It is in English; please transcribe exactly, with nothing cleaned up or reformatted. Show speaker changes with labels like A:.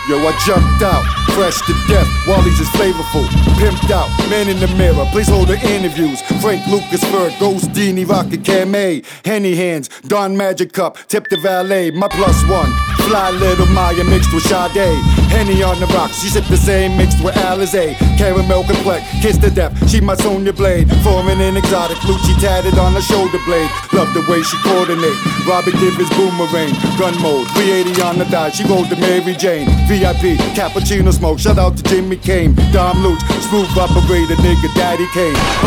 A: Yo, I jumped out, fresh to death. Wally's is flavorful, pimped out. Man in the mirror, please hold the interviews. Frank Lucas Fur, Ghost Dini, Rocket Cam A, Henny Hands, Don Magic Cup, Tip the Valet, my plus one. Fly Little Maya mixed with Sade. Henny on the rocks, she sipped the same mixed with Alizé. Caramel complex, kiss to death, she my Sonya Blade. Foreign and exotic, Lucci tatted on her shoulder blade. Love the way she coordinate, Robert give his boomerang. Gun mode, three eighty on the dot, she rolled the Mary Jane. V I P, cappuccino smoke, shout out to Jimmy Kane. Dom Luch, smooth operator, nigga, Daddy Kane.